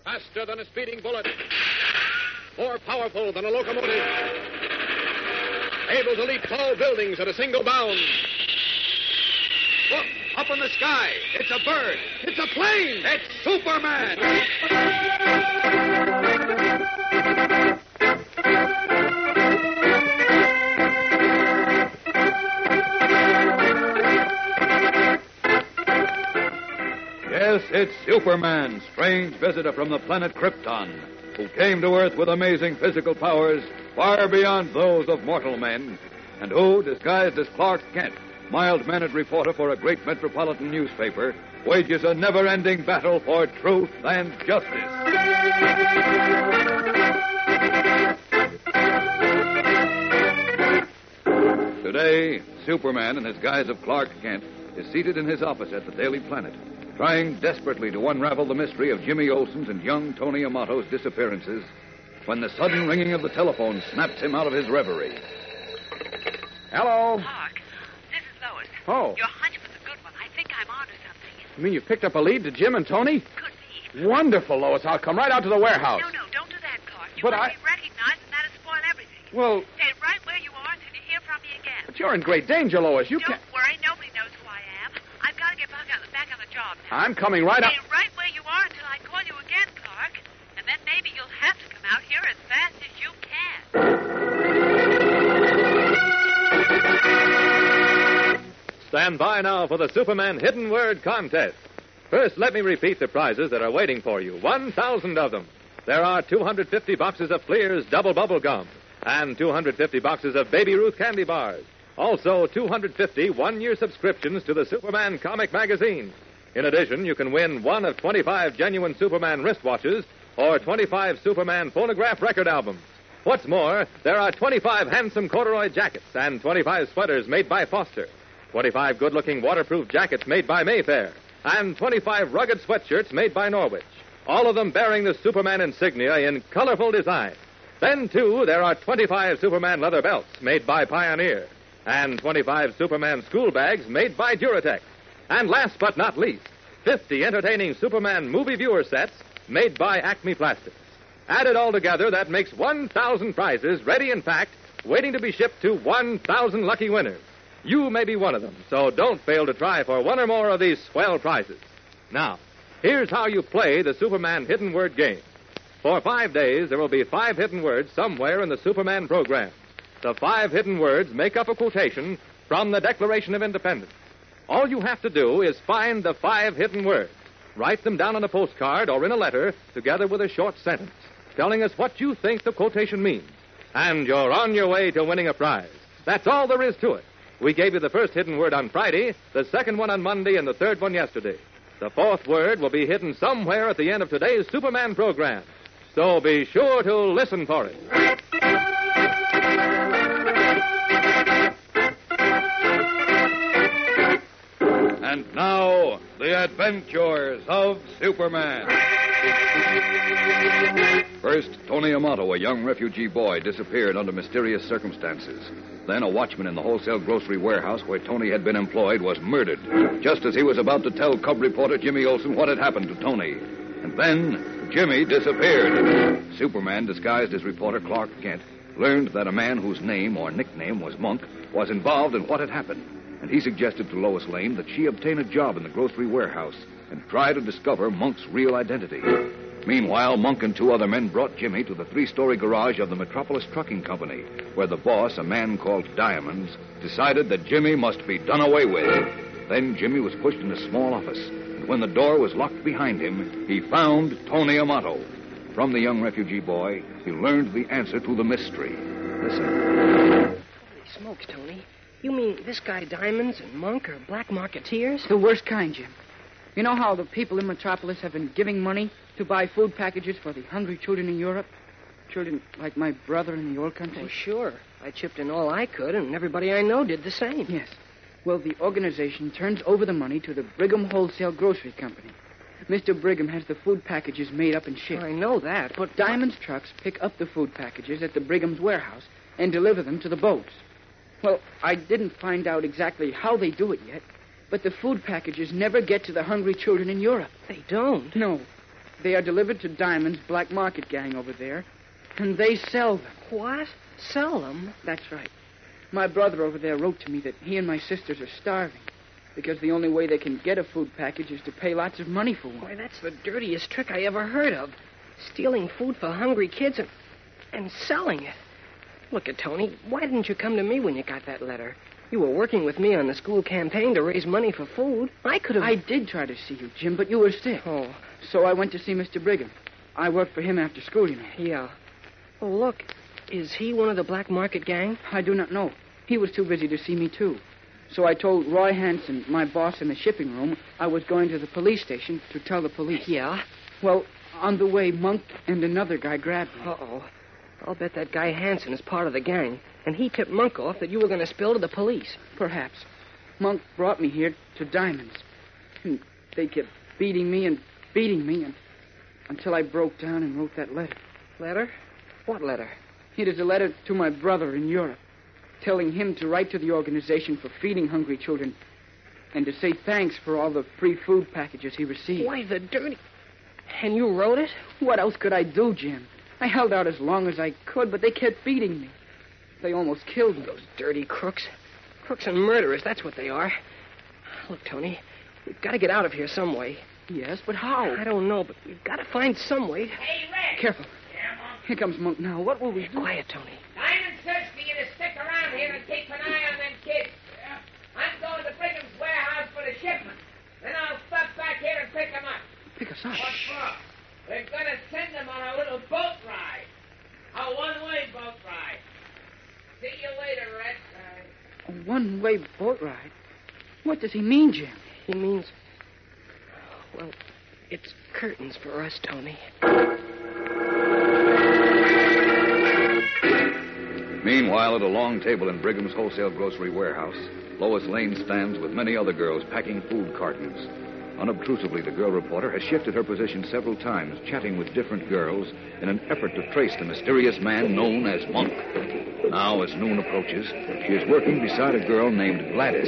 Faster than a speeding bullet. More powerful than a locomotive. Able to leap tall buildings at a single bound. Look, up in the sky. It's a bird. It's a plane. It's Superman. Yes, it's Superman, strange visitor from the planet Krypton, who came to Earth with amazing physical powers far beyond those of mortal men, and who, disguised as Clark Kent, mild-mannered reporter for a great metropolitan newspaper, wages a never-ending battle for truth and justice. Today, Superman, in his guise of Clark Kent, is seated in his office at the Daily Planet, trying desperately to unravel the mystery of Jimmy Olsen's and young Tony Amato's disappearances, when the sudden ringing of the telephone snaps him out of his reverie. Hello? Clark, this is Lois. Oh. Your hunch was a good one. I think I'm onto something. You mean you picked up a lead to Jim and Tony? Could be. Wonderful, Lois. I'll come right out to the warehouse. No, don't do that, Clark. You But want to be recognized, and that'll spoil everything. Well, Stay right where you are until you hear from me again. but you're in great danger, Lois. You Don't can't... worry. Nobody knows who I am. I've got to get back on the job now. I'm coming right up... Stay right where you are until I call you again, Clark. And then maybe you'll have to come out here as fast as you can. Stand by now for the Superman Hidden Word Contest. First, let me repeat the prizes that are waiting for you. 1,000 of them. There are 250 boxes of Fleer's Double Bubble Gum and 250 boxes of Baby Ruth candy bars. Also, 250 one-year subscriptions to the Superman comic magazine. In addition, you can win one of 25 genuine Superman wristwatches or 25 Superman phonograph record albums. What's more, there are 25 handsome corduroy jackets and 25 sweaters made by Foster, 25 good-looking waterproof jackets made by Mayfair, and 25 rugged sweatshirts made by Norwich, all of them bearing the Superman insignia in colorful design. Then, too, there are 25 Superman leather belts made by Pioneer, and 25 Superman school bags made by Duratex. And last but not least, 50 entertaining Superman movie viewer sets made by Acme Plastics. Added all together, that makes 1,000 prizes ready, in fact, waiting to be shipped to 1,000 lucky winners. You may be one of them, so don't fail to try for one or more of these swell prizes. Now, here's how you play the Superman Hidden Word game. For 5 days, there will be 5 hidden words somewhere in the Superman program. The 5 hidden words make up a quotation from the Declaration of Independence. All you have to do is find the 5 hidden words. Write them down on a postcard or in a letter, together with a short sentence, telling us what you think the quotation means. And you're on your way to winning a prize. That's all there is to it. We gave you the first hidden word on Friday, the second one on Monday, and the third one yesterday. The 4th word will be hidden somewhere at the end of today's Superman program. So be sure to listen for it. And now, the adventures of Superman. First, Tony Amato, a young refugee boy, disappeared under mysterious circumstances. Then a watchman in the wholesale grocery warehouse where Tony had been employed was murdered, just as he was about to tell cub reporter Jimmy Olsen what had happened to Tony. And then Jimmy disappeared. Superman, disguised as reporter Clark Kent, learned that a man whose name or nickname was Monk was involved in what had happened. And he suggested to Lois Lane that she obtain a job in the grocery warehouse and try to discover Monk's real identity. Meanwhile, Monk and 2 other men brought Jimmy to the 3-story garage of the Metropolis Trucking Company, where the boss, a man called Diamonds, decided that Jimmy must be done away with. Then Jimmy was pushed in a small office, and when the door was locked behind him, he found Tony Amato. From the young refugee boy, he learned the answer to the mystery. Listen. Holy smokes, Tony. You mean this guy Diamonds and Monk are black marketeers? The worst kind, Jim. You know how the people in Metropolis have been giving money to buy food packages for the hungry children in Europe? Children like my brother in the old country? Oh, sure. I chipped in all I could, and everybody I know did the same. Yes. Well, the organization turns over the money to the Brigham Wholesale Grocery Company. Mr. Brigham has the food packages made up and shipped. I know that, but... Diamond's trucks pick up the food packages at the Brigham's warehouse and deliver them to the boats. Well, I didn't find out exactly how they do it yet, but the food packages never get to the hungry children in Europe. They don't? No. They are delivered to Diamond's black market gang over there, and they sell them. What? Sell them? That's right. My brother over there wrote to me that he and my sisters are starving because the only way they can get a food package is to pay lots of money for one. Why, that's the dirtiest trick I ever heard of. Stealing food for hungry kids and selling it. Look at Tony. Why didn't you come to me when you got that letter? You were working with me on the school campaign to raise money for food. I could have... I did try to see you, Jim, but you were sick. Oh. So I went to see Mr. Brigham. I worked for him after school, you know. Yeah. Oh, look. Is he one of the black market gang? I do not know. He was too busy to see me, too. So I told Roy Hanson, my boss in the shipping room, I was going to the police station to tell the police. Yeah? Well, on the way, Monk and another guy grabbed me. Uh-oh. I'll bet that guy Hanson is part of the gang. And he tipped Monk off that you were going to spill to the police. Perhaps. Monk brought me here to Diamond's. And they kept beating me and until I broke down and wrote that letter. Letter? What letter? It is a letter to my brother in Europe, telling him to write to the organization for feeding hungry children and to say thanks for all the free food packages he received. Why, the dirty... And you wrote it? What else could I do, Jim? I held out as long as I could, but they kept beating me. They almost killed me. Those dirty crooks. Crooks and murderers, that's what they are. Look, Tony, we've got to get out of here some way. Yes, but how? I don't know, but we've got to find some way. Hey, Red. Careful. Yeah, Monk. Here comes Monk now. What will we do? Quiet, Tony. Diamond says for you to stick around here and keep an eye on them kids. I'm going to Brigham's warehouse for the shipment. Then I'll stop back here and pick them up. Pick us up. What for? We're going to send them on a little boat ride. A one-way boat ride. See you later, Red. A one-way boat ride? What does he mean, Jim? He means... Well, it's curtains for us, Tony. Meanwhile, at a long table in Brigham's wholesale grocery warehouse, Lois Lane stands with many other girls packing food cartons. Unobtrusively, the girl reporter has shifted her position several times, chatting with different girls in an effort to trace the mysterious man known as Monk. Now, as noon approaches, she is working beside a girl named Gladys.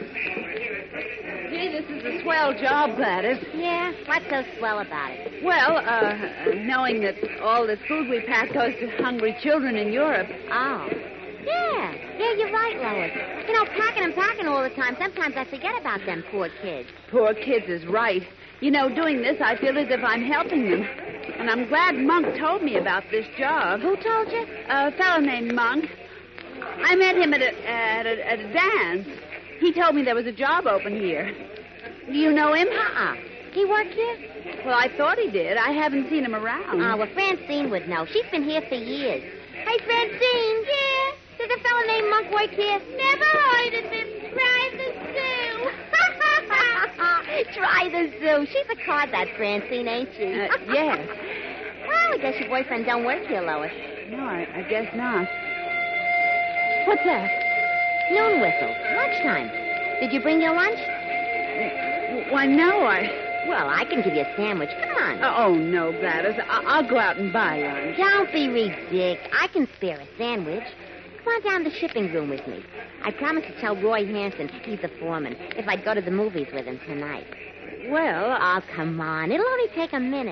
Gee, this is a swell job, Gladys. Yeah? What's so swell about it? Well, knowing that all this food we pack goes to hungry children in Europe. Oh. Yeah, you're right, Lois. You know, packing all the time, sometimes I forget about them poor kids. Poor kids is right. You know, doing this, I feel as if I'm helping them. And I'm glad Monk told me about this job. Who told you? A fellow named Monk. I met him at a dance. He told me there was a job open here. Do you know him? He work here? Well, I thought he did. I haven't seen him around. Oh, well, Francine would know. She's been here for years. Hey, Francine. Yeah? Does a fellow named Monk work here? Never heard of him. Try the zoo. Try the zoo. She's a card, that Francine, ain't she? Yes. Well, I guess your boyfriend don't work here, Lois. No, I guess not. What's that? Noon whistle. Lunchtime. Did you bring your lunch? Why, no, Well, I can give you a sandwich. Come on. Oh, no, Gladys. I'll go out and buy lunch. Don't be ridiculous. I can spare a sandwich. Come on down to the shipping room with me. I promised to tell Roy Hanson, he's the foreman, if I'd go to the movies with him tonight. Well, Oh, come on. It'll only take a minute.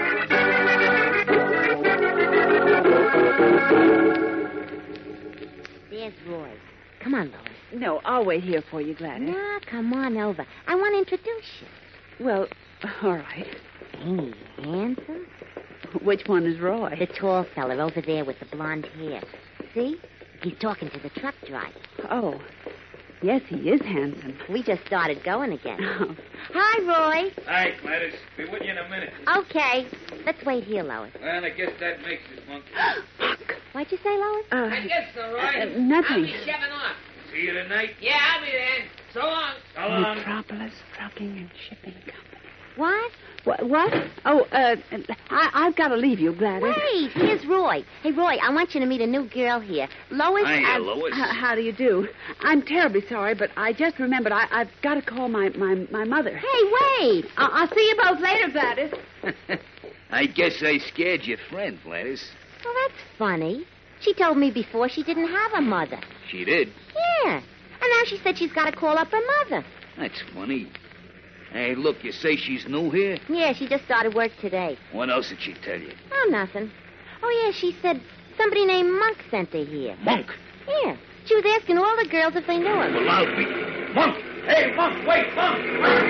There's Roy. Come on, Lois. no, I'll wait here for you, Gladys. No, come on over. I want to introduce you. Well, all right. Hey, handsome. Which one is Roy? The tall fella over there with the blonde hair. See? He's talking to the truck driver. Oh, yes, he is handsome. We just started going again. Oh. Hi, Roy. Hi, Gladys. Be with you in a minute. Okay. Let's wait here, Lois. Well, I guess that makes it, Monk. What'd you say, Lois? I guess so, Roy. Nothing. I'll be shoving off. See you tonight. Yeah, I'll be there. So long. So long. Metropolis Trucking and Shipping Company. What? What? Oh, I've got to leave you, Gladys. Wait, here's Roy. Hey, Roy, I want you to meet a new girl here. Lois. Hiya, Lois. How do you do? I'm terribly sorry, but I just remembered I've got to call my mother. Hey, wait. I'll see you both later, Gladys. I guess I scared your friend, Gladys. Well, that's funny. She told me before she didn't have a mother. She did. Yeah. And now she said she's got to call up her mother. That's funny. Hey, look, you say she's new here? Yeah, she just started work today. What else did she tell you? Oh, nothing. Oh, yeah, she said somebody named Monk sent her here. Monk? Yeah. She was asking all the girls if they knew him. Well, I'll be... Monk! Hey, Monk, wait, Monk!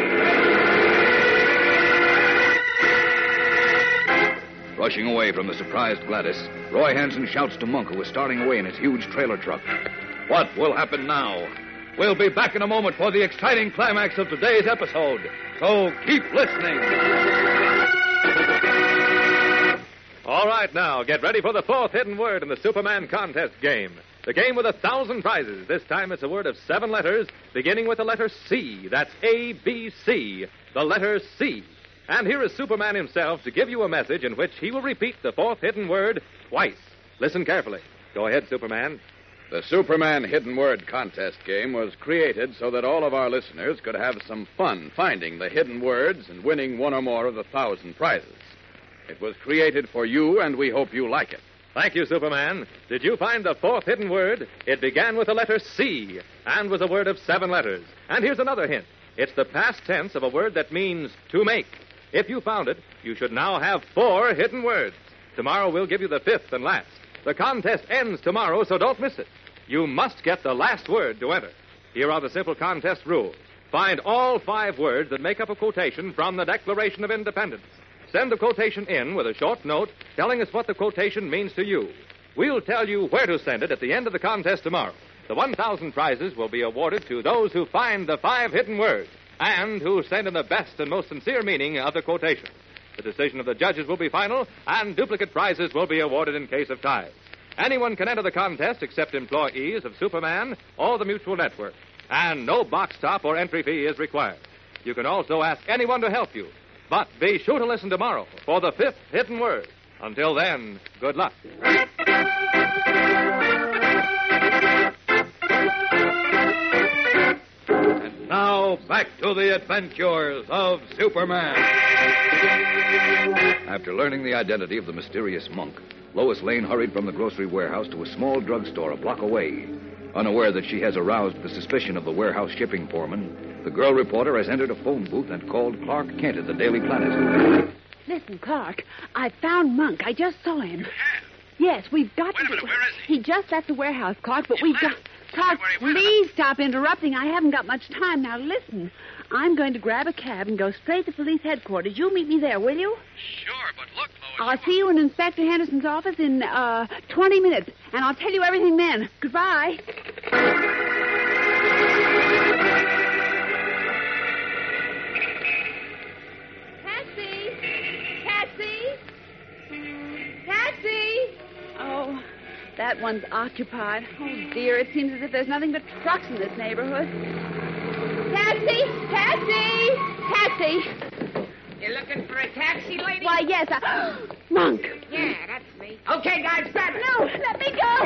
Rushing away from the surprised Gladys, Roy Hansen shouts to Monk, who is starting away in his huge trailer truck. What will happen now? We'll be back in a moment for the exciting climax of today's episode. So keep listening. All right, now, get ready for the fourth hidden word in the Superman contest game. The game with 1,000 prizes. This time it's a word of 7 letters, beginning with the letter C. That's A-B-C, the letter C. And here is Superman himself to give you a message in which he will repeat the fourth hidden word twice. Listen carefully. Go ahead, Superman. The Superman Hidden Word Contest game was created so that all of our listeners could have some fun finding the hidden words and winning one or more of the 1,000 prizes. It was created for you, and we hope you like it. Thank you, Superman. Did you find the fourth hidden word? It began with the letter C and was a word of 7 letters. And here's another hint. It's the past tense of a word that means to make. If you found it, you should now have 4 hidden words. Tomorrow we'll give you the 5th and last. The contest ends tomorrow, so don't miss it. You must get the last word to enter. Here are the simple contest rules. Find all 5 words that make up a quotation from the Declaration of Independence. Send the quotation in with a short note telling us what the quotation means to you. We'll tell you where to send it at the end of the contest tomorrow. The 1,000 prizes will be awarded to those who find the 5 hidden words and who send in the best and most sincere meaning of the quotation. The decision of the judges will be final, and duplicate prizes will be awarded in case of ties. Anyone can enter the contest except employees of Superman or the Mutual Network, and no box top or entry fee is required. You can also ask anyone to help you, but be sure to listen tomorrow for the 5th hidden word. Until then, good luck. And now, back to the adventures of Superman. After learning the identity of the mysterious Monk, Lois Lane hurried from the grocery warehouse to a small drugstore a block away. Unaware that she has aroused the suspicion of the warehouse shipping foreman, the girl reporter has entered a phone booth and called Clark Kent at the Daily Planet. Listen, Clark, I found Monk. I just saw him. Yes, we've got to... Wait a minute, where is he? He just left the warehouse, Clark, but we've got... Clark, please stop interrupting. I haven't got much time. Now, listen. I'm going to grab a cab and go straight to police headquarters. You meet me there, will you? Sure, but look, Lois... I'll see you in Inspector Henderson's office in, 20 minutes, and I'll tell you everything then. Goodbye. Taxi! Taxi! Taxi! Oh, that one's occupied. Oh, dear, it seems as if there's nothing but trucks in this neighborhood. Taxi! Taxi! Taxi! You looking for a taxi, lady? Why, yes, Monk. Yeah, that's me. Okay, guys, grab it. No, let me go.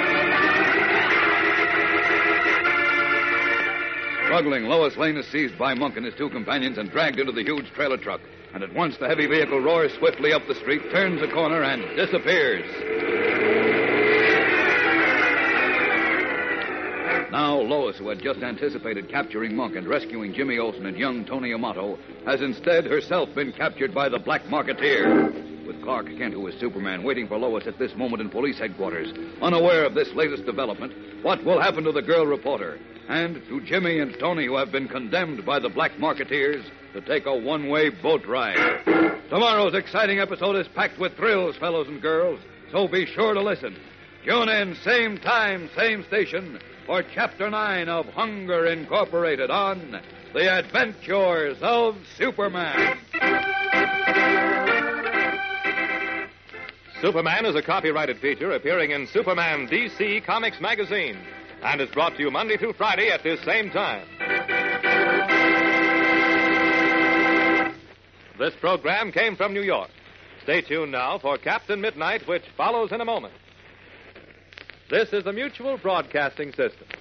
Struggling, Lois Lane is seized by Monk and his 2 companions and dragged into the huge trailer truck. And at once the heavy vehicle roars swiftly up the street, turns a corner, and disappears. Now, Lois, who had just anticipated capturing Monk and rescuing Jimmy Olsen and young Tony Amato, has instead herself been captured by the Black Marketeer. With Clark Kent, who is Superman, waiting for Lois at this moment in police headquarters, unaware of this latest development, what will happen to the girl reporter? And to Jimmy and Tony, who have been condemned by the Black Marketeers to take a one-way boat ride. Tomorrow's exciting episode is packed with thrills, fellows and girls, so be sure to listen. Tune in, same time, same station, for Chapter 9 of Hunger Incorporated on The Adventures of Superman. Superman is a copyrighted feature appearing in Superman DC Comics magazine and is brought to you Monday through Friday at this same time. This program came from New York. Stay tuned now for Captain Midnight, which follows in a moment. This is the Mutual Broadcasting System.